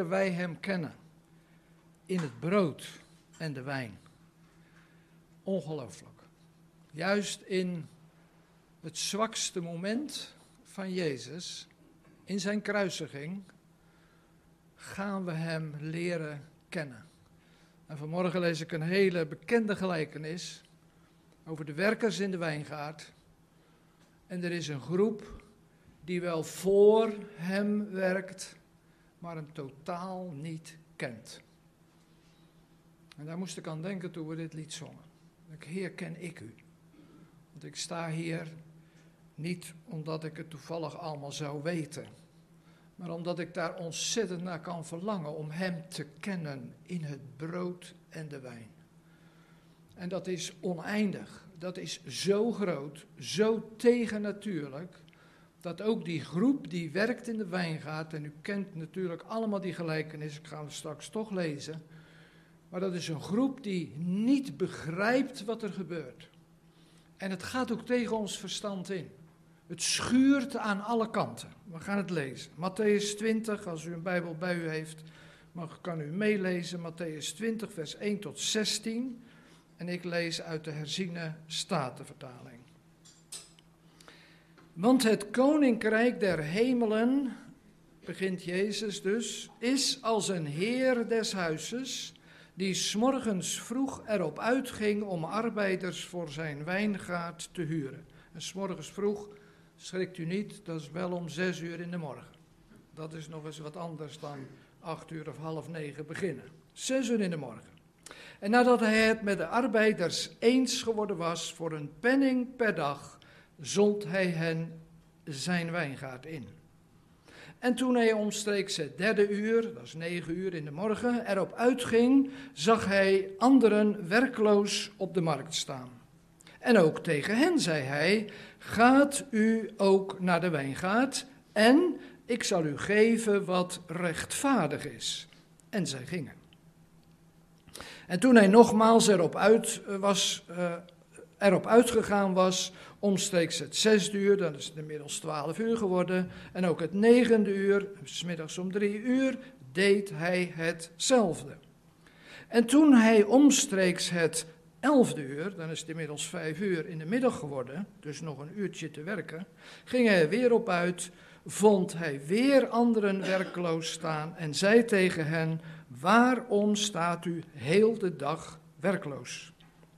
leren wij hem kennen. In het brood en de wijn. Ongelooflijk. Juist in het zwakste moment van Jezus, in zijn kruisiging, gaan we hem leren kennen. En vanmorgen lees ik een hele bekende gelijkenis over de werkers in de wijngaard. En er is een groep die wel voor hem werkt, maar hem totaal niet kent. En daar moest ik aan denken toen we dit lied zongen. Heer, ken ik u? Want ik sta hier niet omdat ik het toevallig allemaal zou weten, maar omdat ik daar ontzettend naar kan verlangen om hem te kennen in het brood en de wijn. En dat is oneindig. Dat is zo groot, zo tegennatuurlijk, dat ook die groep die werkt in de wijngaard, en u kent natuurlijk allemaal die gelijkenis, ik ga hem straks toch lezen, maar dat is een groep die niet begrijpt wat er gebeurt. En het gaat ook tegen ons verstand in. Het schuurt aan alle kanten. We gaan het lezen. Mattheüs 20, als u een Bijbel bij u heeft, kan u meelezen. Mattheüs 20, vers 1 tot 16. En ik lees uit de herziene Statenvertaling. Want het koninkrijk der hemelen, begint Jezus dus, is als een heer des huizes, die 's morgens vroeg erop uitging om arbeiders voor zijn wijngaard te huren. En 's morgens vroeg, schrikt u niet, dat is wel om 6 uur in de morgen. Dat is nog eens wat anders dan 8 uur of 8:30 beginnen. 6 uur in de morgen. En nadat hij het met de arbeiders eens geworden was voor een penning per dag, zond hij hen zijn wijngaard in. En toen hij omstreeks het 3e uur, dat is 9 uur in de morgen, erop uitging, zag hij anderen werkloos op de markt staan. En ook tegen hen zei hij, gaat u ook naar de wijngaard en ik zal u geven wat rechtvaardig is. En zij gingen. En toen hij nogmaals erop uitgegaan was, omstreeks het 6e uur, dan is het inmiddels 12 uur geworden, en ook het 9e uur, 's middags om 3 uur, deed hij hetzelfde. En toen hij omstreeks het 11e uur, dan is het inmiddels 5 uur in de middag geworden, dus nog een uurtje te werken, ging hij er weer op uit, vond hij weer anderen werkloos staan en zei tegen hen, waarom staat u heel de dag werkloos?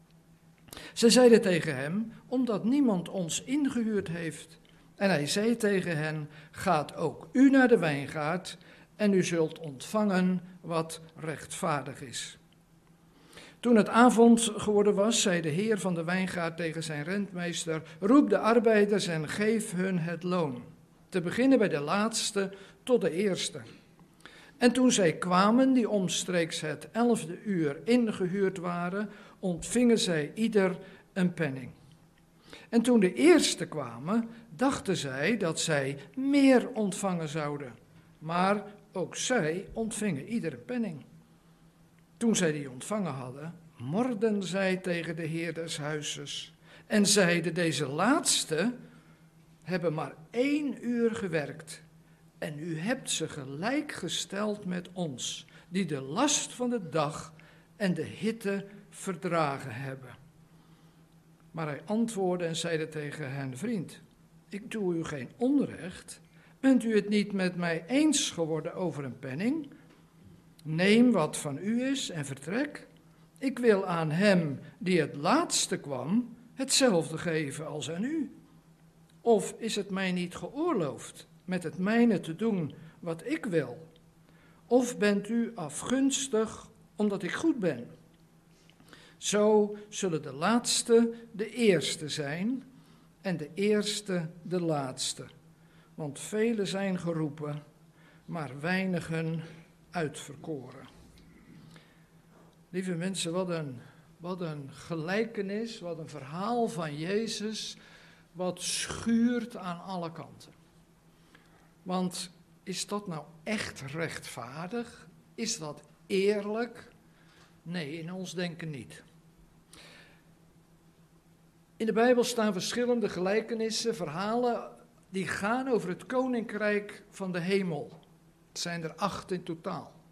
Ze zeiden tegen hem, omdat niemand ons ingehuurd heeft. En hij zei tegen hen, gaat ook u naar de wijngaard en u zult ontvangen wat rechtvaardig is. Toen het avond geworden was, zei de heer van de wijngaard tegen zijn rentmeester, roep de arbeiders en geef hun het loon. Te beginnen bij de laatste tot de eerste. En toen zij kwamen, die omstreeks het 11e uur ingehuurd waren, ontvingen zij ieder een penning. En toen de eerste kwamen, dachten zij dat zij meer ontvangen zouden. Maar ook zij ontvingen ieder een penning. Toen zij die ontvangen hadden, morden zij tegen de heer des huizes en zeiden, deze laatste hebben maar 1 uur gewerkt. En u hebt ze gelijk gesteld met ons, die de last van de dag en de hitte verdragen hebben. Maar hij antwoordde en zeide tegen hen, vriend, ik doe u geen onrecht. Bent u het niet met mij eens geworden over een penning? Neem wat van u is en vertrek. Ik wil aan hem die het laatste kwam, hetzelfde geven als aan u. Of is het mij niet geoorloofd met het mijne te doen wat ik wil? Of bent u afgunstig omdat ik goed ben? Zo zullen de laatste de eerste zijn en de eerste de laatste. Want velen zijn geroepen, maar weinigen uitverkoren. Lieve mensen, wat een gelijkenis, wat een verhaal van Jezus, wat schuurt aan alle kanten. Want is dat nou echt rechtvaardig? Is dat eerlijk? Nee, in ons denken niet. In de Bijbel staan verschillende gelijkenissen, verhalen die gaan over het koninkrijk van de hemel. Het zijn er 8 in totaal.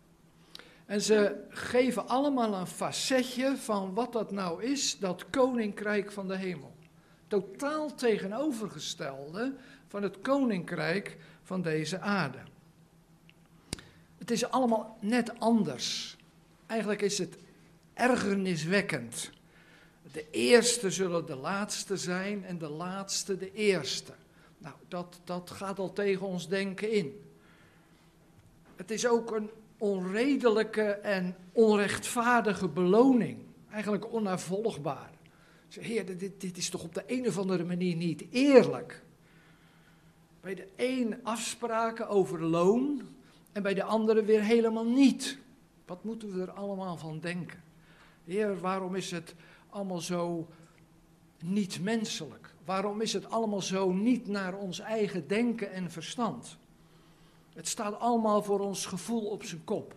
En ze geven allemaal een facetje van wat dat nou is, dat koninkrijk van de hemel. Totaal tegenovergestelde van het koninkrijk van deze aarde. Het is allemaal net anders. Eigenlijk is het ergerniswekkend. De eerste zullen de laatste zijn en de laatste de eerste. Nou, dat gaat al tegen ons denken in. Het is ook een onredelijke en onrechtvaardige beloning. Eigenlijk onnavolgbaar. Heer, dit is toch op de een of andere manier niet eerlijk. Bij de een afspraken over loon en bij de andere weer helemaal niet. Wat moeten we er allemaal van denken? Heer, waarom is het allemaal zo niet menselijk? Waarom is het allemaal zo niet naar ons eigen denken en verstand? Het staat allemaal voor ons gevoel op zijn kop.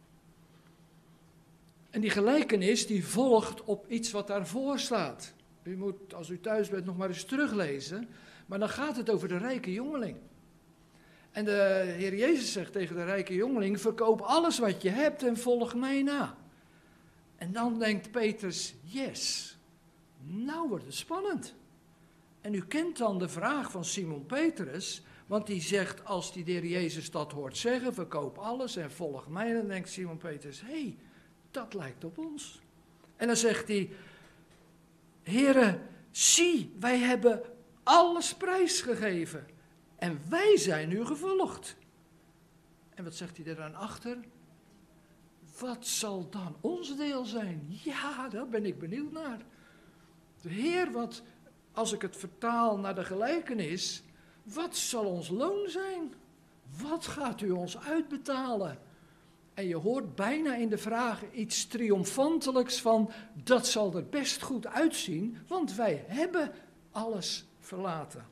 En die gelijkenis die volgt op iets wat daarvoor staat. U moet, als u thuis bent, nog maar eens teruglezen. Maar dan gaat het over de rijke jongeling. En de Heer Jezus zegt tegen de rijke jongeling: verkoop alles wat je hebt en volg mij na. En dan denkt Petrus: yes, nou wordt het spannend. En u kent dan de vraag van Simon Petrus, want die zegt, als die de Heer Jezus dat hoort zeggen, verkoop alles en volg mij, dan denkt Simon Petrus: hé, dat lijkt op ons. En dan zegt hij: Heere, zie, wij hebben alles prijsgegeven en wij zijn u gevolgd. En wat zegt hij er dan achter? Wat zal dan ons deel zijn? Ja, daar ben ik benieuwd naar. De Heer, wat, als ik het vertaal naar de gelijkenis, wat zal ons loon zijn? Wat gaat u ons uitbetalen? En je hoort bijna in de vraag iets triomfantelijks van: dat zal er best goed uitzien, want wij hebben alles verlaten.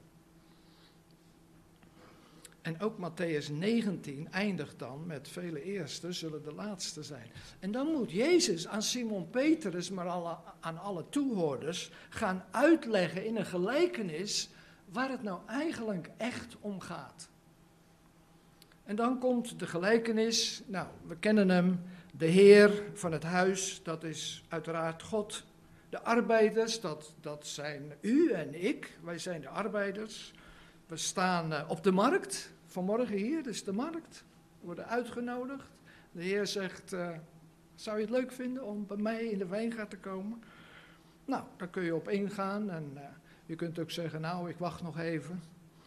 En ook Mattheüs 19 eindigt dan met: vele eersten zullen de laatste zijn. En dan moet Jezus aan Simon Petrus, maar aan alle toehoorders, gaan uitleggen in een gelijkenis waar het nou eigenlijk echt om gaat. En dan komt de gelijkenis, nou, we kennen hem, de Heer van het huis, dat is uiteraard God. De arbeiders, dat zijn u en ik, wij zijn de arbeiders. We staan op de markt, vanmorgen hier, dus de markt. We worden uitgenodigd. De Heer zegt: zou je het leuk vinden om bij mij in de wijngaard te komen? Nou, daar kun je op ingaan en je kunt ook zeggen: nou, ik wacht nog even.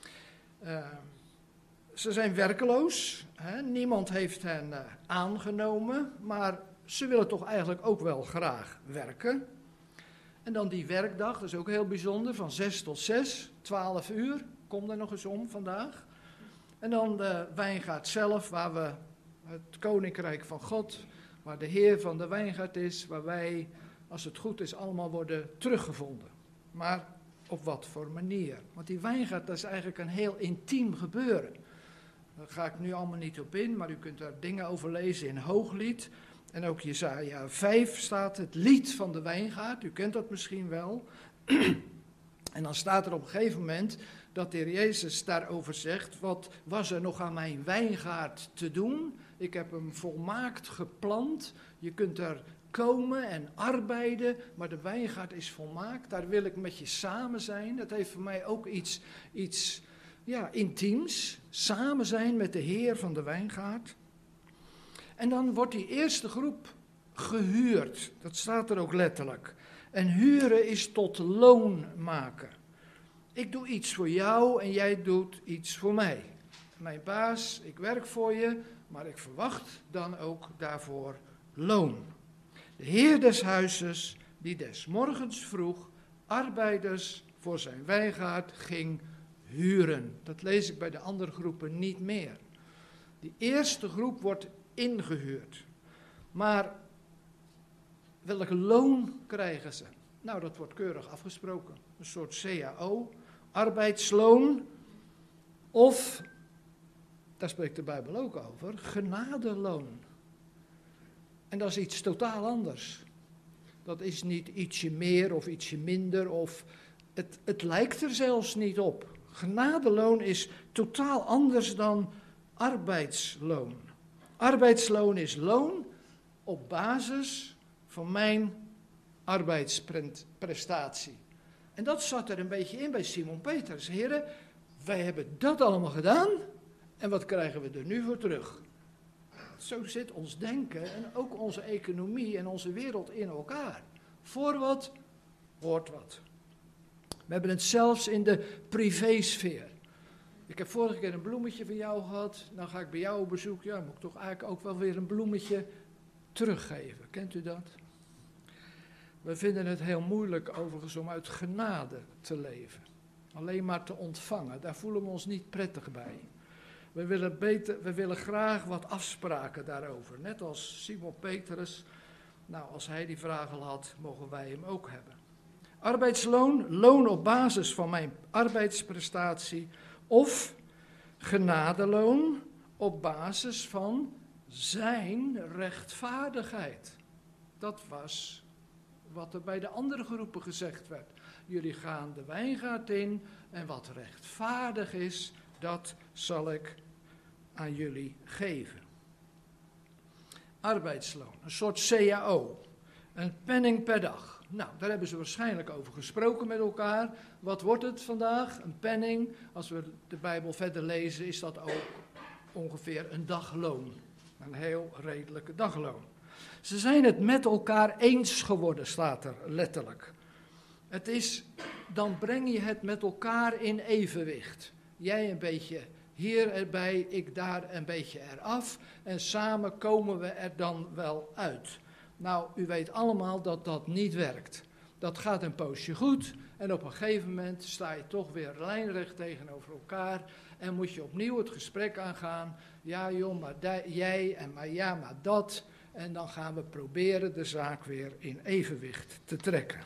Ze zijn werkeloos, hè? Niemand heeft hen aangenomen, maar ze willen toch eigenlijk ook wel graag werken. En dan die werkdag, dat is ook heel bijzonder, van 6 tot 6, 12 uur, kom er nog eens om vandaag. En dan de wijngaard zelf, waar we het koninkrijk van God, waar de Heer van de wijngaard is, waar wij, als het goed is, allemaal worden teruggevonden. Maar op wat voor manier? Want die wijngaard, dat is eigenlijk een heel intiem gebeuren. Daar ga ik nu allemaal niet op in, maar u kunt daar dingen over lezen in Hooglied. En ook Jesaja 5 staat het lied van de wijngaard, u kent dat misschien wel. En dan staat er op een gegeven moment dat de Heer Jezus daarover zegt: wat was er nog aan mijn wijngaard te doen? Ik heb hem volmaakt geplant, je kunt er komen en arbeiden, maar de wijngaard is volmaakt, daar wil ik met je samen zijn. Dat heeft voor mij ook iets intiems, samen zijn met de Heer van de wijngaard. En dan wordt die eerste groep gehuurd, dat staat er ook letterlijk. En huren is tot loon maken. Ik doe iets voor jou en jij doet iets voor mij. Mijn baas, ik werk voor je, maar ik verwacht dan ook daarvoor loon. De Heer des huizes, die des morgens vroeg arbeiders voor zijn wijngaard ging huren. Dat lees ik bij de andere groepen niet meer. Die eerste groep wordt ingehuurd. Maar welk loon krijgen ze? Nou, dat wordt keurig afgesproken. Een soort CAO, arbeidsloon. Of, daar spreekt de Bijbel ook over, genadeloon. En dat is iets totaal anders. Dat is niet ietsje meer of ietsje minder, of het lijkt er zelfs niet op. Genadeloon is totaal anders dan arbeidsloon. Arbeidsloon is loon op basis van mijn arbeidsprestatie. En dat zat er een beetje in bij Simon Petrus. Heren, wij hebben dat allemaal gedaan en wat krijgen we er nu voor terug? Zo zit ons denken en ook onze economie en onze wereld in elkaar. Voor wat, hoort wat. We hebben het zelfs in de privésfeer. Ik heb vorige keer een bloemetje van jou gehad, dan ga ik bij jou op bezoek. Ja, moet ik toch eigenlijk ook wel weer een bloemetje teruggeven. Kent u dat? We vinden het heel moeilijk overigens om uit genade te leven. Alleen maar te ontvangen, daar voelen we ons niet prettig bij. We willen graag wat afspraken daarover. Net als Simon Petrus. Nou, als hij die vraag al had, mogen wij hem ook hebben. Arbeidsloon, loon op basis van mijn arbeidsprestatie. Of genadeloon op basis van zijn rechtvaardigheid. Dat was wat er bij de andere groepen gezegd werd. Jullie gaan de wijngaard in en wat rechtvaardig is, dat zal ik aan jullie geven. Arbeidsloon, een soort CAO, een penning per dag. Nou, daar hebben ze waarschijnlijk over gesproken met elkaar. Wat wordt het vandaag? Een penning. Als we de Bijbel verder lezen, is dat ook ongeveer een dagloon. Een heel redelijke dagloon. Ze zijn het met elkaar eens geworden, staat er letterlijk. Het is, dan breng je het met elkaar in evenwicht. Jij een beetje hier erbij, ik daar een beetje eraf. En samen komen we er dan wel uit. Nou, u weet allemaal dat dat niet werkt. Dat gaat een poosje goed en op een gegeven moment sta je toch weer lijnrecht tegenover elkaar. En moet je opnieuw het gesprek aangaan. Ja joh, maar jij en maar ja, maar dat. En dan gaan we proberen de zaak weer in evenwicht te trekken.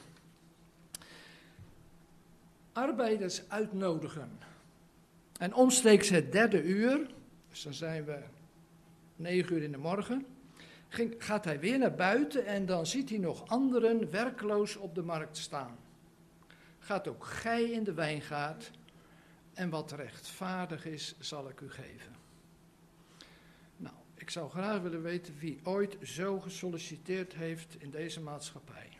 Arbeiders uitnodigen. En omstreeks het 3e uur, dus dan zijn we 9 uur in de morgen, gaat hij weer naar buiten en dan ziet hij nog anderen werkloos op de markt staan. Gaat ook gij in de wijngaard en wat rechtvaardig is, zal ik u geven. Nou, ik zou graag willen weten wie ooit zo gesolliciteerd heeft in deze maatschappij.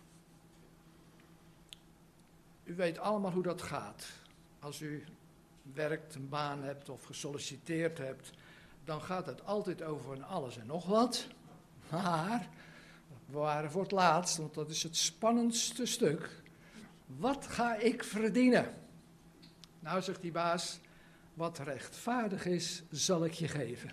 U weet allemaal hoe dat gaat. Als u werkt, een baan hebt of gesolliciteerd hebt, dan gaat het altijd over een alles en nog wat. Maar, we waren voor het laatst, want dat is het spannendste stuk. Wat ga ik verdienen? Nou, zegt die baas, wat rechtvaardig is, zal ik je geven.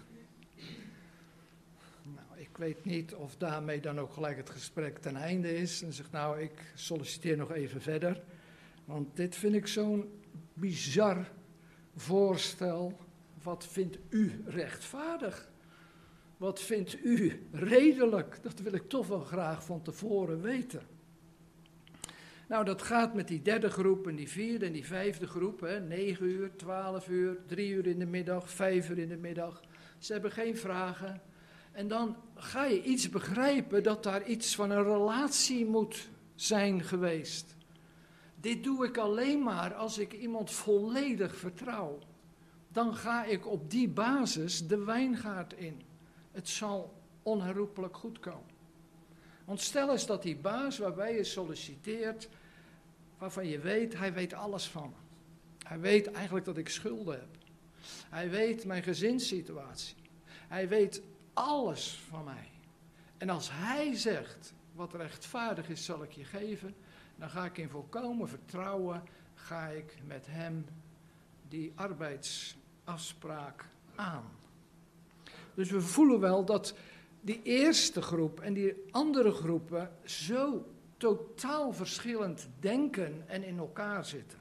Nou, ik weet niet of daarmee dan ook gelijk het gesprek ten einde is. En zegt, nou, ik solliciteer nog even verder. Want dit vind ik zo'n bizar voorstel. Wat vindt u rechtvaardig? Wat vindt u redelijk? Dat wil ik toch wel graag van tevoren weten. Nou, dat gaat met die 3e groep en die 4e en die 5e groep. 9 uur, 12 uur, 3 uur in de middag, 5 uur in de middag. Ze hebben geen vragen. En dan ga je iets begrijpen dat daar iets van een relatie moet zijn geweest. Dit doe ik alleen maar als ik iemand volledig vertrouw. Dan ga ik op die basis de wijngaard in. Het zal onherroepelijk goed komen. Want stel eens dat die baas waarbij je solliciteert, waarvan je weet, hij weet alles van me. Hij weet eigenlijk dat ik schulden heb. Hij weet mijn gezinssituatie. Hij weet alles van mij. En als hij zegt, wat rechtvaardig is zal ik je geven, dan ga ik in volkomen vertrouwen, ga ik met hem die arbeidsafspraak aan. Dus we voelen wel dat die eerste groep en die andere groepen zo totaal verschillend denken en in elkaar zitten.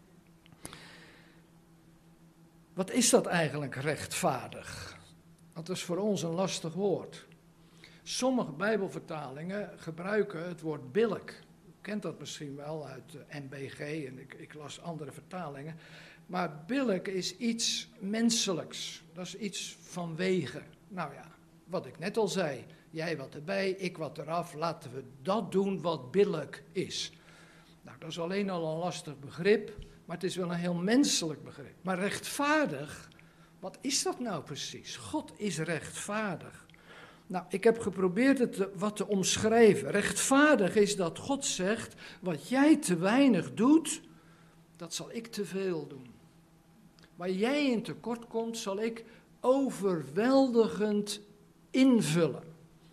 Wat is dat eigenlijk rechtvaardig? Dat is voor ons een lastig woord. Sommige Bijbelvertalingen gebruiken het woord billijk. U kent dat misschien wel uit de NBG en ik las andere vertalingen. Maar billijk is iets menselijks. Dat is iets vanwege. Nou ja, wat ik net al zei. Jij wat erbij, ik wat eraf. Laten we dat doen wat billijk is. Nou, dat is alleen al een lastig begrip. Maar het is wel een heel menselijk begrip. Maar rechtvaardig, wat is dat nou precies? God is rechtvaardig. Nou, ik heb geprobeerd het wat te omschrijven. Rechtvaardig is dat God zegt, wat jij te weinig doet, dat zal ik te veel doen. Waar jij in tekort komt, zal ik overweldigend invullen.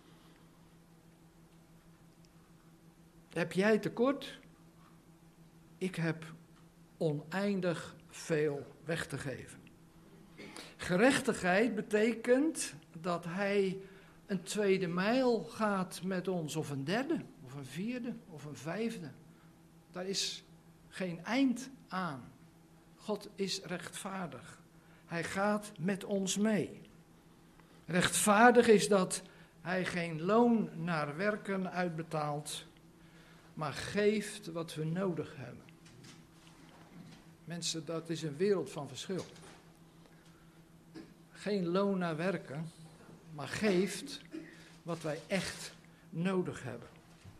Heb jij tekort? Ik heb oneindig veel weg te geven. Gerechtigheid betekent dat hij een tweede mijl gaat met ons, of een derde, of een vierde, of een vijfde. Daar is geen eind aan. God is rechtvaardig. Hij gaat met ons mee. Rechtvaardig is dat hij geen loon naar werken uitbetaalt, maar geeft wat we nodig hebben. Mensen, dat is een wereld van verschil. Geen loon naar werken, maar geeft wat wij echt nodig hebben.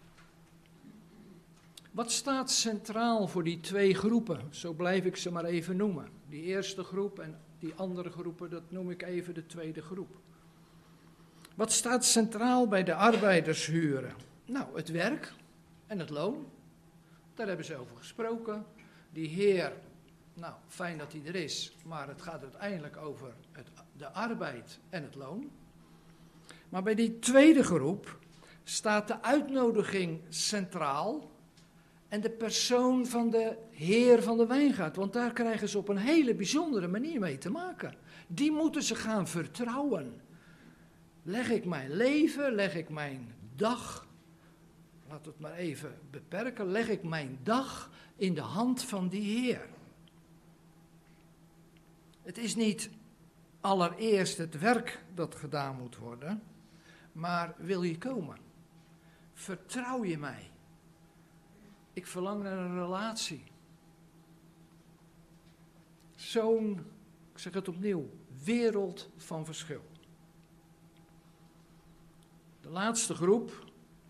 Wat staat centraal voor die twee groepen? Zo blijf ik ze maar even noemen. Die eerste groep en die andere groepen, dat noem ik even de tweede groep. Wat staat centraal bij de arbeidershuren? Nou, het werk en het loon. Daar hebben ze over gesproken. Die heer, nou, fijn dat hij er is, maar het gaat uiteindelijk over de arbeid en het loon. Maar bij die tweede groep staat de uitnodiging centraal en de persoon van de heer van de wijngaard. Want daar krijgen ze op een hele bijzondere manier mee te maken. Die moeten ze gaan vertrouwen. Leg ik mijn leven, leg ik mijn dag, laat het maar even beperken, leg ik mijn dag in de hand van die heer. Het is niet allereerst het werk dat gedaan moet worden, maar wil je komen? Vertrouw je mij? Ik verlang naar een relatie. Zo'n, ik zeg het opnieuw, wereld van verschil. De laatste groep,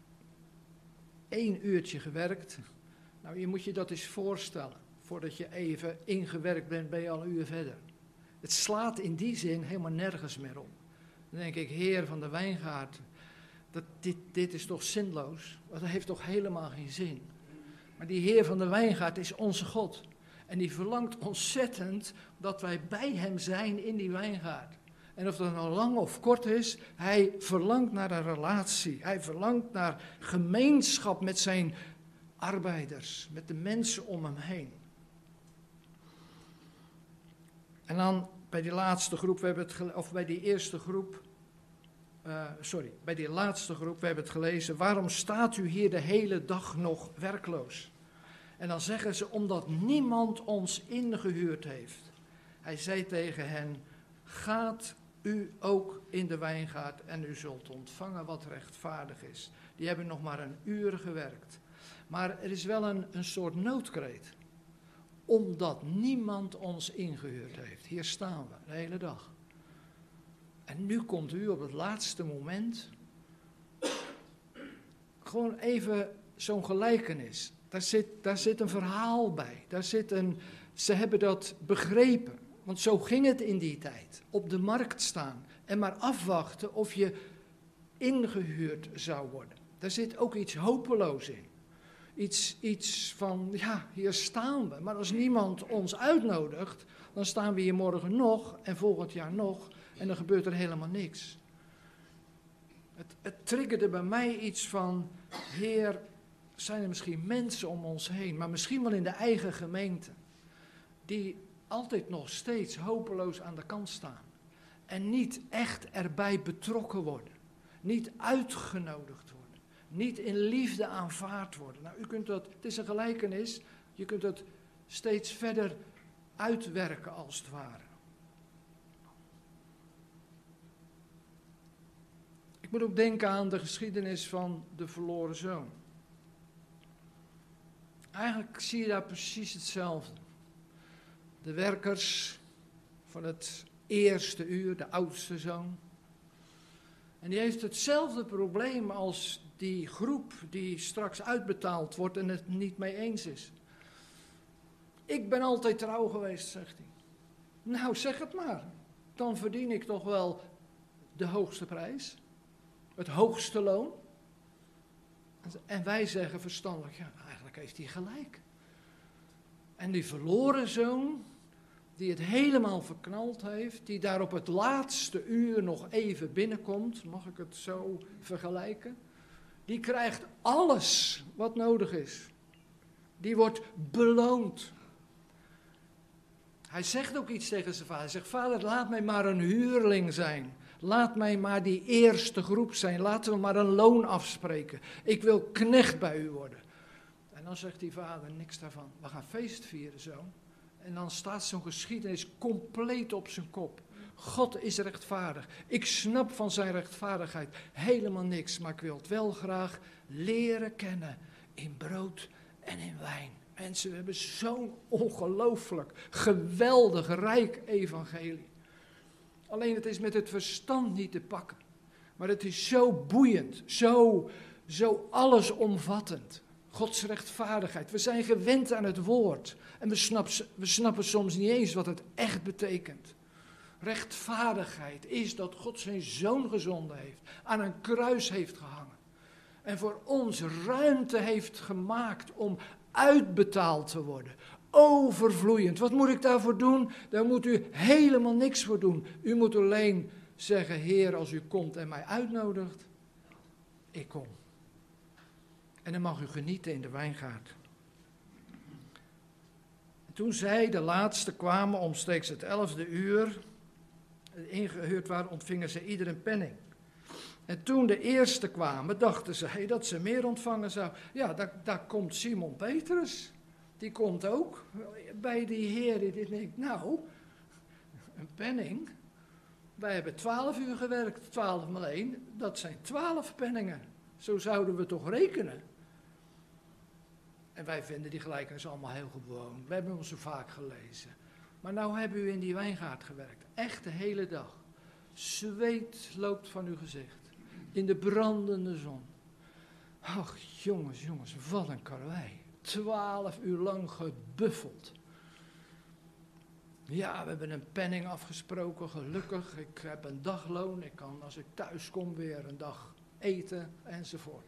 1 uurtje gewerkt. Nou, je moet je dat eens voorstellen. Voordat je even ingewerkt bent, ben je al een uur verder. Het slaat in die zin helemaal nergens meer op. Dan denk ik, heer van de wijngaard, dit is toch zinloos? Dat heeft toch helemaal geen zin? Maar die heer van de wijngaard is onze God. En die verlangt ontzettend dat wij bij hem zijn in die wijngaard. En of dat nou lang of kort is, hij verlangt naar een relatie. Hij verlangt naar gemeenschap met zijn arbeiders, met de mensen om hem heen. En dan bij die laatste groep, bij die laatste groep, we hebben het gelezen, waarom staat u hier de hele dag nog werkloos? En dan zeggen ze, omdat niemand ons ingehuurd heeft. Hij zei tegen hen, gaat u ook in de wijngaard en u zult ontvangen wat rechtvaardig is. Die hebben nog maar 1 uur gewerkt. Maar er is wel een soort noodkreet. Omdat niemand ons ingehuurd heeft. Hier staan we de hele dag. En nu komt u op het laatste moment. Gewoon even zo'n gelijkenis. Daar zit een verhaal bij. Ze hebben dat begrepen. Want zo ging het in die tijd. Op de markt staan en maar afwachten of je ingehuurd zou worden. Daar zit ook iets hopeloos in. Iets van, ja, hier staan we. Maar als niemand ons uitnodigt, dan staan we hier morgen nog en volgend jaar nog. En dan gebeurt er helemaal niks. Het triggerde bij mij iets van, Heer, zijn er misschien mensen om ons heen, maar misschien wel in de eigen gemeente, die altijd nog steeds hopeloos aan de kant staan. En niet echt erbij betrokken worden. Niet uitgenodigd worden. Niet in liefde aanvaard worden. Nou, het is een gelijkenis, je kunt het steeds verder uitwerken als het ware. Ik moet ook denken aan de geschiedenis van de verloren zoon. Eigenlijk zie je daar precies hetzelfde. De werkers van het eerste uur, de oudste zoon. En die heeft hetzelfde probleem als die groep die straks uitbetaald wordt en het niet mee eens is. Ik ben altijd trouw geweest, zegt hij. Nou, zeg het maar. Dan verdien ik toch wel de hoogste prijs. het hoogste loon. En wij zeggen verstandig, ja, eigenlijk heeft hij gelijk. En die verloren zoon, die het helemaal verknald heeft, die daar op het laatste uur nog even binnenkomt, mag ik het zo vergelijken, die krijgt alles wat nodig is. Die wordt beloond. Hij zegt ook iets tegen zijn vader. Hij zegt, vader, laat mij maar een huurling zijn. Laat mij maar die eerste groep zijn. Laten we maar een loon afspreken. Ik wil knecht bij u worden. En dan zegt die vader niks daarvan. We gaan feest vieren zo. En dan staat zo'n geschiedenis compleet op zijn kop. God is rechtvaardig. Ik snap van zijn rechtvaardigheid helemaal niks. Maar ik wil het wel graag leren kennen in brood en in wijn. Mensen, we hebben zo'n ongelooflijk, geweldig, rijk evangelie. Alleen het is met het verstand niet te pakken. Maar het is zo boeiend, zo allesomvattend. Gods rechtvaardigheid. We zijn gewend aan het woord. En we snappen soms niet eens wat het echt betekent. Rechtvaardigheid is dat God zijn zoon gezonden heeft. Aan een kruis heeft gehangen. En voor ons ruimte heeft gemaakt om uitbetaald te worden. Overvloeiend. Wat moet ik daarvoor doen? Daar moet u helemaal niks voor doen. U moet alleen zeggen, Heer, als u komt en mij uitnodigt, ik kom. En dan mag u genieten in de wijngaard. En toen zij, de laatste, kwamen omstreeks het 11e uur, ingehuurd waren, ontvingen ze ieder een penning. En toen de eerste kwamen, dachten zij dat ze meer ontvangen zou. Ja, daar komt Simon Petrus. Die komt ook bij die Heer die denkt, nou, een penning. Wij hebben 12 uur gewerkt, 12 maal 1, dat zijn 12 penningen. Zo zouden we toch rekenen. En wij vinden die gelijkenis allemaal heel gewoon. We hebben hem zo vaak gelezen. Maar nou hebben u in die wijngaard gewerkt. Echt de hele dag. Zweet loopt van uw gezicht. In de brandende zon. Ach, jongens, wat een karwei. 12 uur lang gebuffeld. Ja, we hebben een penning afgesproken, gelukkig. Ik heb een dagloon. Ik kan als ik thuis kom weer een dag eten enzovoort.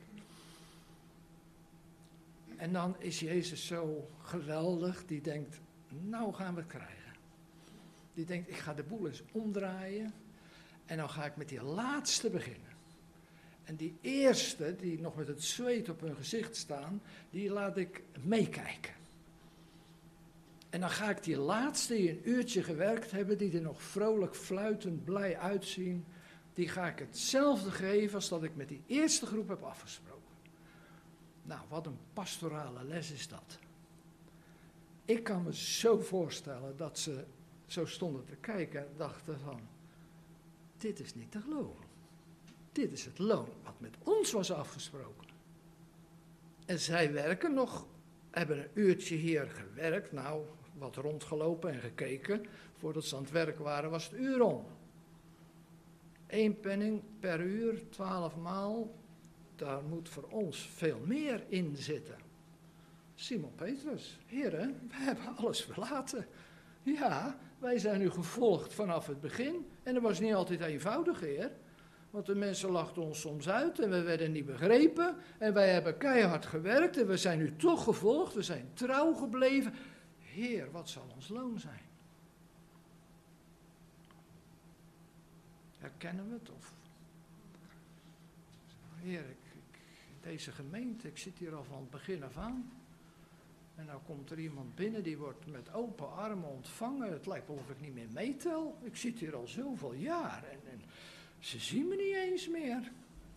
En dan is Jezus zo geweldig, die denkt, nou gaan we het krijgen. Die denkt, ik ga de boel eens omdraaien en dan ga ik met die laatste beginnen. En die eerste, die nog met het zweet op hun gezicht staan, die laat ik meekijken. En dan ga ik die laatste, die een uurtje gewerkt hebben, die er nog vrolijk fluitend blij uitzien, die ga ik hetzelfde geven als dat ik met die eerste groep heb afgesproken. Nou, wat een pastorale les is dat. Ik kan me zo voorstellen dat ze zo stonden te kijken en dachten van, dit is niet te geloven. Dit is het loon wat met ons was afgesproken. En zij werken nog, hebben een uurtje hier gewerkt, nou, wat rondgelopen en gekeken. Voordat ze aan het werk waren, was het uur om. 1 penning per uur, 12 maal. Daar moet voor ons veel meer in zitten. Simon Petrus, heren, we hebben alles verlaten. Ja, wij zijn u gevolgd vanaf het begin. En dat was niet altijd eenvoudig, heer. Want de mensen lachten ons soms uit en we werden niet begrepen. En wij hebben keihard gewerkt en we zijn u toch gevolgd. We zijn trouw gebleven. Heer, wat zal ons loon zijn? Herkennen we het? Of? Heer, deze gemeente, ik zit hier al van het begin af aan. En nou komt er iemand binnen, die wordt met open armen ontvangen. Het lijkt wel of ik niet meer meetel. Ik zit hier al zoveel jaar en ze zien me niet eens meer.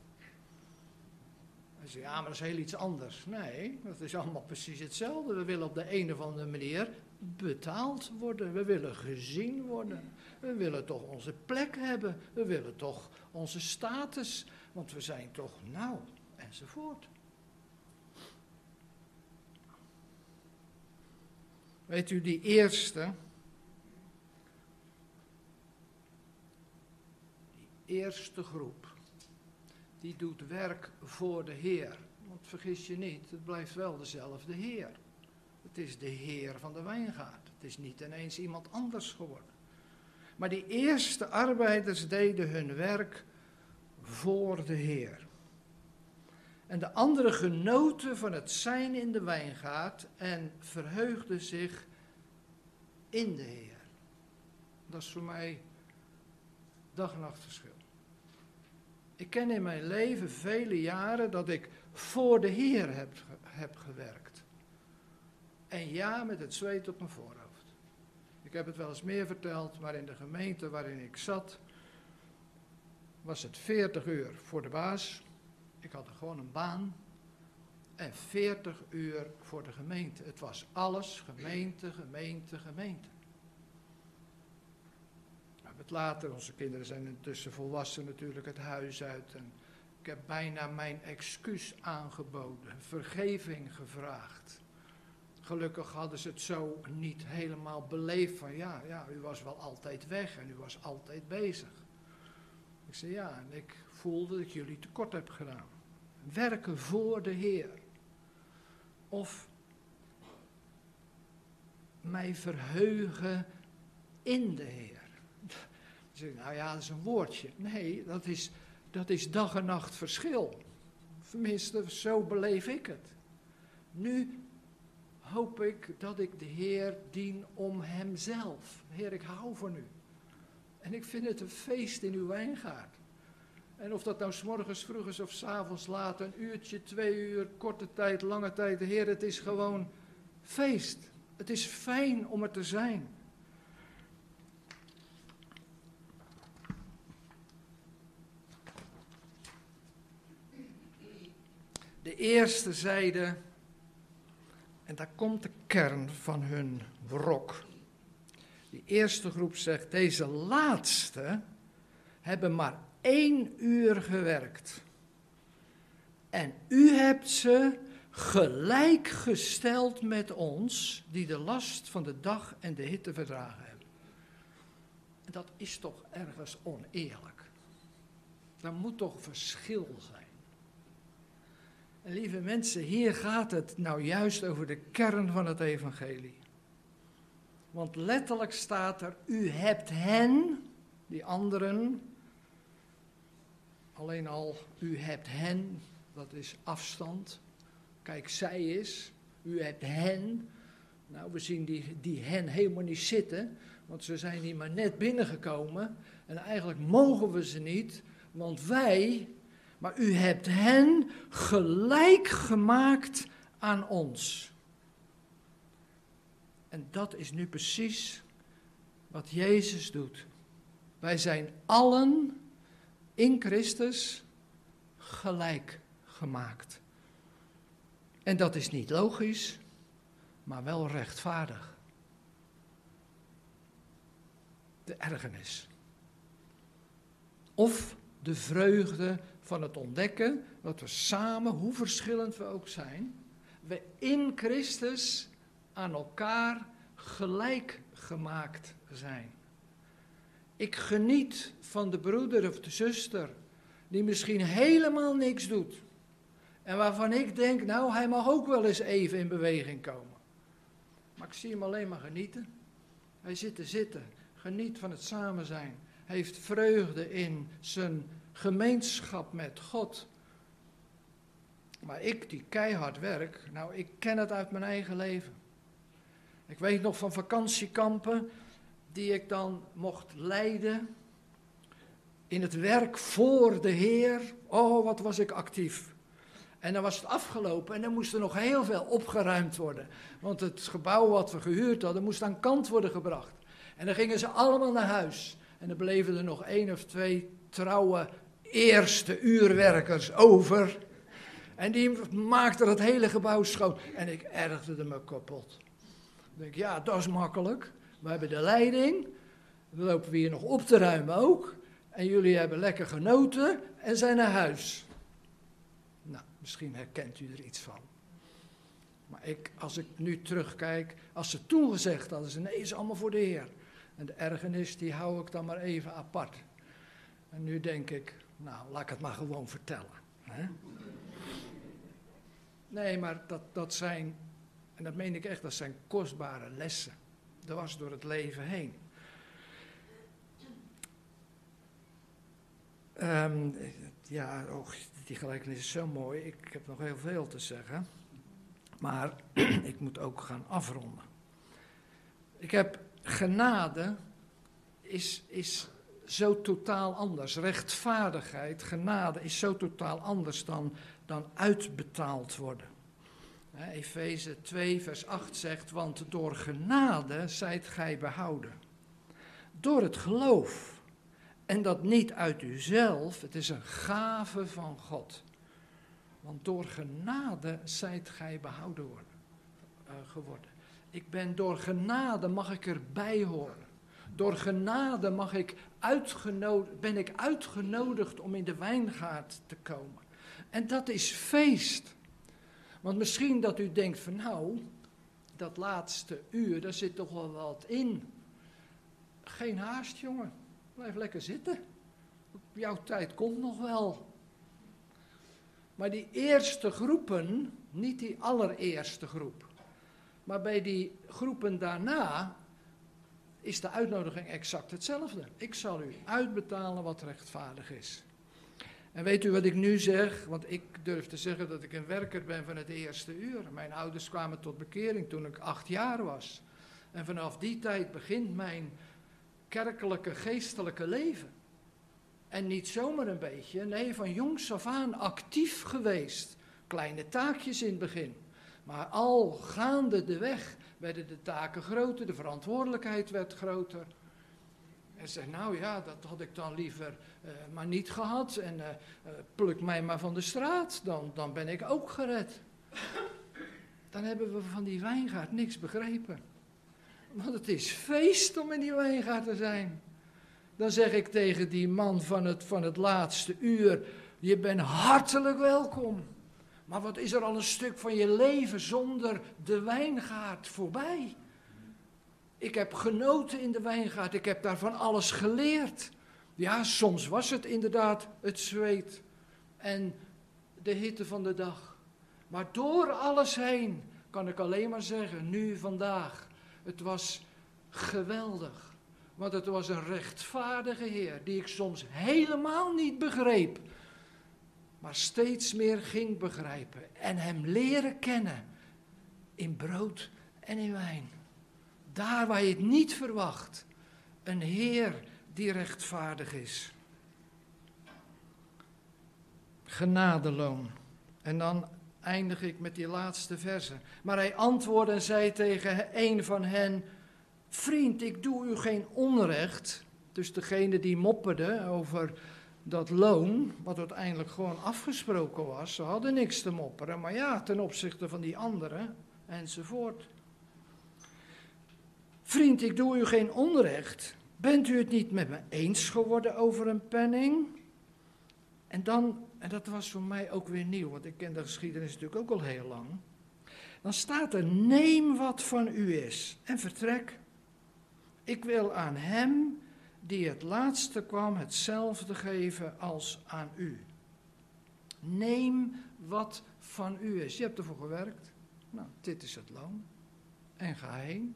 Hij zegt, ja, maar dat is heel iets anders. Nee, dat is allemaal precies hetzelfde. We willen op de een of andere manier betaald worden. We willen gezien worden. We willen toch onze plek hebben. We willen toch onze status. Want we zijn toch, nou, enzovoort. Weet u, die eerste groep, die doet werk voor de Heer. Want vergis je niet, het blijft wel dezelfde Heer. Het is de Heer van de wijngaard. Het is niet ineens iemand anders geworden. Maar die eerste arbeiders deden hun werk voor de Heer. En de anderen genoten van het zijn in de wijngaard en verheugden zich in de Heer. Dat is voor mij dag en nacht verschil. Ik ken in mijn leven vele jaren dat ik voor de Heer heb gewerkt. En ja, met het zweet op mijn voorhoofd. Ik heb het wel eens meer verteld, maar in de gemeente waarin ik zat, was het 40 uur voor de baas. Ik had er gewoon een baan. En 40 uur voor de gemeente. Het was alles gemeente, gemeente, gemeente. We hebben het later, onze kinderen zijn intussen volwassen natuurlijk, het huis uit. En ik heb bijna mijn excuus aangeboden, vergeving gevraagd. Gelukkig hadden ze het zo niet helemaal beleefd van ja, u was wel altijd weg en u was altijd bezig. Ik zei ja, en ik voelde dat ik jullie tekort heb gedaan. Werken voor de Heer. Of mij verheugen in de Heer. Dan zeg ik, nou ja, dat is een woordje. Nee, dat is dag en nacht verschil. Tenminste, zo beleef ik het. Nu hoop ik dat ik de Heer dien om Hemzelf. Heer, ik hou van u. En ik vind het een feest in uw wijngaard. En of dat nou 's morgens vroeg is of 's avonds laat, een uurtje, 2 uur, korte tijd, lange tijd. Heer, het is gewoon feest. Het is fijn om er te zijn. De eerste zeiden, en daar komt de kern van hun wrok. Die eerste groep zegt, deze laatste hebben maar 1 uur gewerkt. En u hebt ze gelijkgesteld met ons, die de last van de dag en de hitte verdragen hebben. En dat is toch ergens oneerlijk. Daar moet toch verschil zijn. En lieve mensen, hier gaat het nou juist over de kern van het evangelie. Want letterlijk staat er, u hebt hen, die anderen, alleen al, u hebt hen, dat is afstand. Kijk, zij is, u hebt hen. Nou, we zien die hen helemaal niet zitten, want ze zijn hier maar net binnengekomen. En eigenlijk mogen we ze niet, want wij, maar u hebt hen gelijk gemaakt aan ons. En dat is nu precies wat Jezus doet. Wij zijn allen in Christus gelijk gemaakt. En dat is niet logisch, maar wel rechtvaardig. De ergernis. Of de vreugde van het ontdekken dat we samen, hoe verschillend we ook zijn, we in Christus aan elkaar gelijk gemaakt zijn. Ik geniet van de broeder of de zuster die misschien helemaal niks doet. En waarvan ik denk, nou, hij mag ook wel eens even in beweging komen. Maar ik zie hem alleen maar genieten. Hij zit te zitten, geniet van het samen zijn. Heeft vreugde in zijn gemeenschap met God. Maar ik, die keihard werk, nou, ik ken het uit mijn eigen leven. Ik weet nog van vakantiekampen die ik dan mocht leiden in het werk voor de Heer. Oh, wat was ik actief. En dan was het afgelopen en dan moest er nog heel veel opgeruimd worden. Want het gebouw wat we gehuurd hadden moest aan kant worden gebracht. En dan gingen ze allemaal naar huis. En dan bleven er nog 1 of 2 trouwe eerste uurwerkers over. En die maakten het hele gebouw schoon. En ik ergerde me kapot. Ik denk, ja, dat is makkelijk. We hebben de leiding. Dan lopen we hier nog op te ruimen ook. En jullie hebben lekker genoten en zijn naar huis. Nou, misschien herkent u er iets van. Maar als ik nu terugkijk, als ze toen gezegd hadden, ze nee, is allemaal voor de Heer. En de ergernis, die hou ik dan maar even apart. En nu denk ik, nou, laat ik het maar gewoon vertellen. Hè? Nee, maar dat zijn, en dat meen ik echt, dat zijn kostbare lessen. Dwars door het leven heen. Ja, die gelijkenis is zo mooi. Ik heb nog heel veel te zeggen. Maar ik moet ook gaan afronden. Ik heb genade is zo totaal anders. Rechtvaardigheid, genade is zo totaal anders dan uitbetaald worden. Efeze 2 vers 8 zegt, want door genade zijt gij behouden. Door het geloof. En dat niet uit uzelf, het is een gave van God. Want door genade zijt gij behouden geworden. Door genade mag ik erbij horen. Door genade ben ik uitgenodigd om in de wijngaard te komen. En dat is feest. Want misschien dat u denkt van nou, dat laatste uur, daar zit toch wel wat in. Geen haast, jongen. Blijf lekker zitten. Jouw tijd komt nog wel. Maar die eerste groepen, niet die allereerste groep, maar bij die groepen daarna is de uitnodiging exact hetzelfde. Ik zal u uitbetalen wat rechtvaardig is. En weet u wat ik nu zeg? Want ik durf te zeggen dat ik een werker ben van het eerste uur. Mijn ouders kwamen tot bekering toen ik 8 jaar was. En vanaf die tijd begint mijn kerkelijke, geestelijke leven. En niet zomaar een beetje, nee, van jongs af aan actief geweest. Kleine taakjes in het begin. Maar al gaande de weg werden de taken groter, de verantwoordelijkheid werd groter. En zeg, nou ja, dat had ik dan liever maar niet gehad. En pluk mij maar van de straat, dan ben ik ook gered. Dan hebben we van die wijngaard niks begrepen. Want het is feest om in die wijngaard te zijn. Dan zeg ik tegen die man van het laatste uur, je bent hartelijk welkom. Maar wat is er al een stuk van je leven zonder de wijngaard voorbij? Ik heb genoten in de wijngaard, ik heb daar van alles geleerd. Ja, soms was het inderdaad het zweet en de hitte van de dag. Maar door alles heen kan ik alleen maar zeggen, nu vandaag, het was geweldig. Want het was een rechtvaardige Heer, die ik soms helemaal niet begreep. Maar steeds meer ging begrijpen en hem leren kennen. In brood en in wijn. Daar waar je het niet verwacht. Een Heer die rechtvaardig is. Genadeloon. En dan eindig ik met die laatste verse. Maar hij antwoordde en zei tegen een van hen, vriend, ik doe u geen onrecht. Dus degene die mopperde over dat loon, wat uiteindelijk gewoon afgesproken was. Ze hadden niks te mopperen, maar ja, ten opzichte van die anderen, enzovoort. Vriend, ik doe u geen onrecht. Bent u het niet met me eens geworden over een penning? En dat was voor mij ook weer nieuw, want ik ken de geschiedenis natuurlijk ook al heel lang. Dan staat er, neem wat van u is en vertrek. Ik wil aan hem die het laatste kwam hetzelfde geven als aan u. Neem wat van u is. Je hebt ervoor gewerkt. Nou, dit is het loon. En ga heen.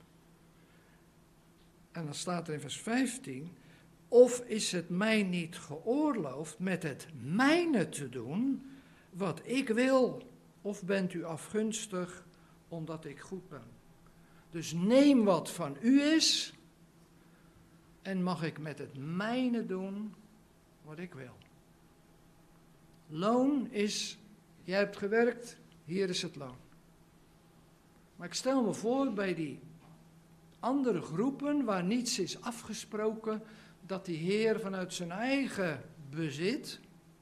En dan staat er in vers 15, of is het mij niet geoorloofd met het mijne te doen wat ik wil, of bent u afgunstig omdat ik goed ben. Dus neem wat van u is en mag ik met het mijne doen wat ik wil. Loon is, jij hebt gewerkt, hier is het loon. Maar ik stel me voor bij die andere groepen waar niets is afgesproken, dat die Heer vanuit zijn eigen bezit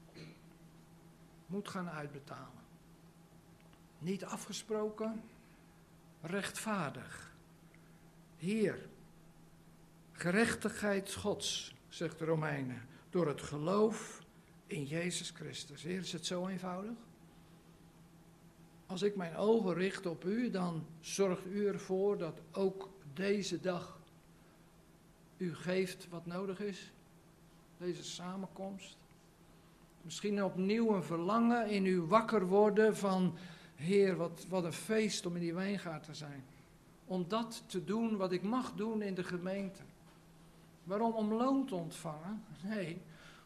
moet gaan uitbetalen. Niet afgesproken, rechtvaardig. Heer, gerechtigheid Gods, zegt de Romeinen, door het geloof in Jezus Christus. Heer, is het zo eenvoudig? Als ik mijn ogen richt op u, dan zorgt u ervoor dat ook deze dag u geeft wat nodig is. Deze samenkomst. Misschien opnieuw een verlangen in u wakker worden van, Heer, wat een feest om in die wijngaard te zijn. Om dat te doen wat ik mag doen in de gemeente. Waarom? Om loon te ontvangen? Nee,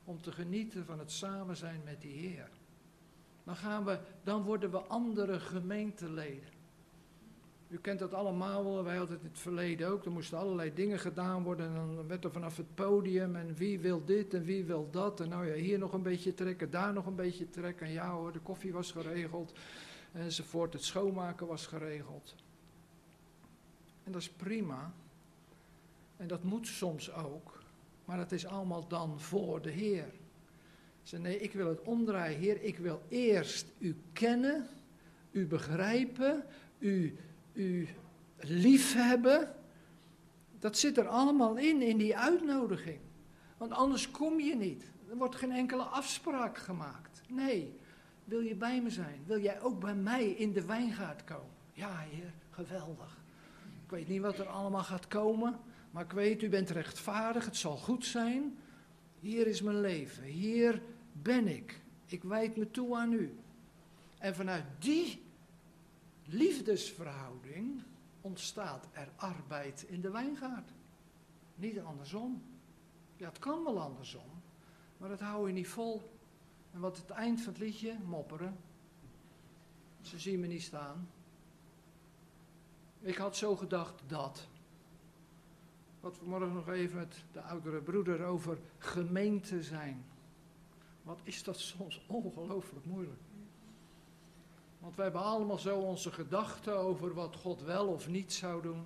om te genieten van het samen zijn met die Heer. Dan worden we andere gemeenteleden. U kent dat allemaal wel, wij hadden het in het verleden ook. Er moesten allerlei dingen gedaan worden en dan werd er vanaf het podium en wie wil dit en wie wil dat. En nou ja, hier nog een beetje trekken, daar nog een beetje trekken. En ja hoor, de koffie was geregeld enzovoort. Het schoonmaken was geregeld. En dat is prima. En dat moet soms ook. Maar dat is allemaal dan voor de Heer. Zei, nee, ik wil het omdraaien, Heer. Ik wil eerst u kennen, u begrijpen, u liefhebben. Dat zit er allemaal in die uitnodiging. Want anders kom je niet. Er wordt geen enkele afspraak gemaakt. Nee, wil je bij me zijn? Wil jij ook bij mij in de wijngaard komen? Ja, Heer, geweldig. Ik weet niet wat er allemaal gaat komen, maar ik weet, u bent rechtvaardig, het zal goed zijn. Hier is mijn leven, hier ben ik. Ik wijd me toe aan u. En vanuit die liefdesverhouding ontstaat er arbeid in de wijngaard. Niet andersom. Ja, het kan wel andersom, maar dat hou je niet vol. En wat het eind van het liedje, mopperen. Ze zien me niet staan. Ik had zo gedacht dat. Wat vanmorgen nog even met de oudere broeder over gemeente zijn. Wat is dat soms ongelooflijk moeilijk. Want wij hebben allemaal zo onze gedachten over wat God wel of niet zou doen.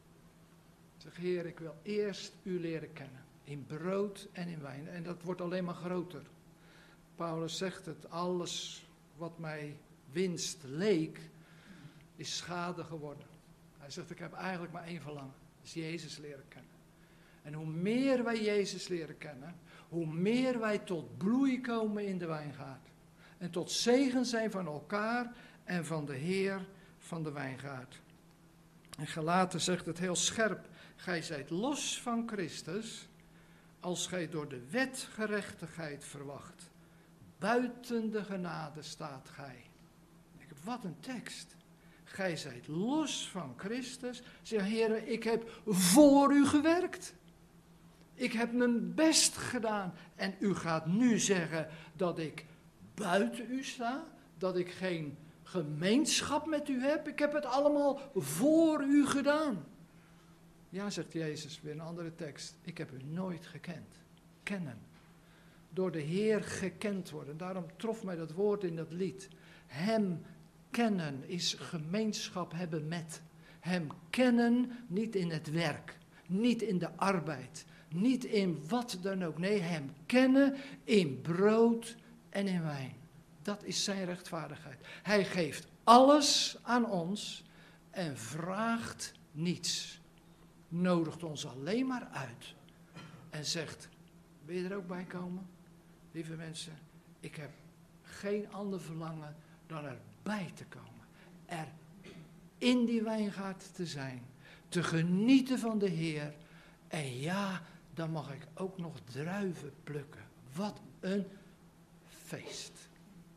Ik zeg, Heer, ik wil eerst u leren kennen. In brood en in wijn. En dat wordt alleen maar groter. Paulus zegt het, alles wat mij winst leek, is schade geworden. Hij zegt, ik heb eigenlijk maar één verlangen. Dat is Jezus leren kennen. En hoe meer wij Jezus leren kennen, hoe meer wij tot bloei komen in de wijngaard. En tot zegen zijn van elkaar en van de Heer van de wijngaard. En Galaten zegt het heel scherp. Gij zijt los van Christus, als gij door de wet gerechtigheid verwacht. Buiten de genade staat gij. Wat een tekst. Gij zijt los van Christus. Zeg, Heer, ik heb voor u gewerkt. Ik heb mijn best gedaan. En u gaat nu zeggen dat ik buiten u sta. Dat ik geen gemeenschap met u heb. Ik heb het allemaal voor u gedaan. Ja, zegt Jezus, weer een andere tekst. Ik heb u nooit gekend. Kennen. Door de Heer gekend worden. Daarom trof mij dat woord in dat lied. Hem kennen is gemeenschap hebben met. Hem kennen niet in het werk. Niet in de arbeid. Niet in wat dan ook. Nee, hem kennen in brood en in wijn. Dat is zijn rechtvaardigheid. Hij geeft alles aan ons en vraagt niets. Nodigt ons alleen maar uit. En zegt, wil je er ook bij komen? Lieve mensen, ik heb geen ander verlangen dan erbij te komen. Er in die wijngaard te zijn. Te genieten van de Heer. En ja, dan mag ik ook nog druiven plukken. Wat een feest.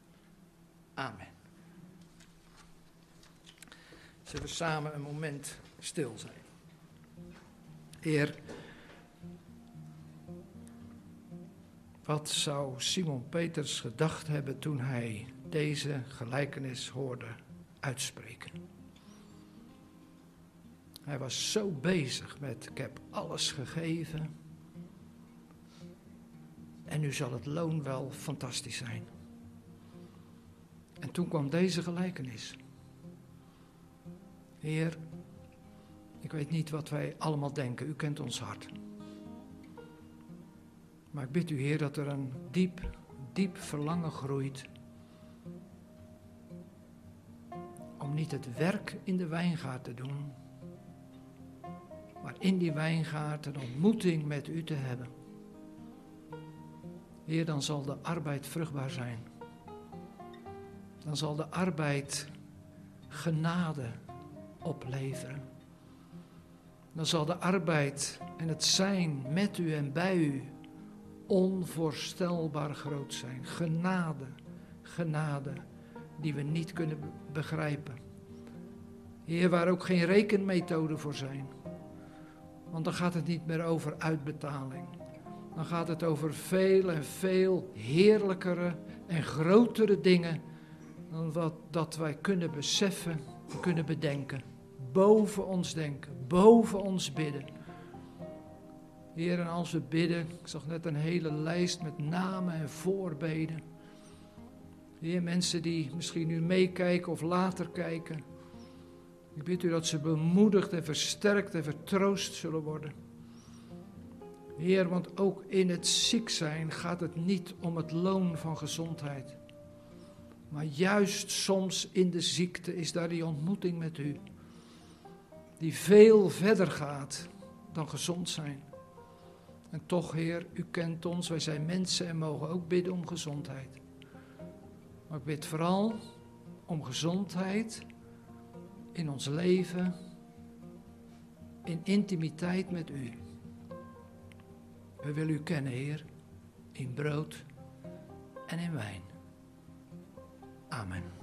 Amen. Zullen we samen een moment stil zijn. Heer, wat zou Simon Peters gedacht hebben toen hij deze gelijkenis hoorde uitspreken? Hij was zo bezig met, ik heb alles gegeven. En nu zal het loon wel fantastisch zijn. En toen kwam deze gelijkenis. Heer, ik weet niet wat wij allemaal denken. U kent ons hart. Maar ik bid u, Heer, dat er een diep verlangen groeit. Om niet het werk in de wijngaard te doen. Maar in die wijngaard een ontmoeting met u te hebben. Heer, dan zal de arbeid vruchtbaar zijn. Dan zal de arbeid genade opleveren. Dan zal de arbeid en het zijn met u en bij u onvoorstelbaar groot zijn. Genade die we niet kunnen begrijpen. Heer, waar ook geen rekenmethode voor zijn. Want dan gaat het niet meer over uitbetaling. dan gaat het over veel en veel heerlijkere en grotere dingen dan wat dat wij kunnen beseffen en kunnen bedenken. Boven ons denken, boven ons bidden. Heer, en als we bidden, ik zag net een hele lijst met namen en voorbeden. Heer, mensen die misschien nu meekijken of later kijken. Ik bid u dat ze bemoedigd en versterkt en vertroost zullen worden. Heer, want ook in het ziek zijn gaat het niet om het loon van gezondheid. Maar juist soms in de ziekte is daar die ontmoeting met u. Die veel verder gaat dan gezond zijn. En toch, Heer, u kent ons, wij zijn mensen en mogen ook bidden om gezondheid. Maar ik bid vooral om gezondheid in ons leven, in intimiteit met u. We willen u kennen, Heer, in brood en in wijn. Amen.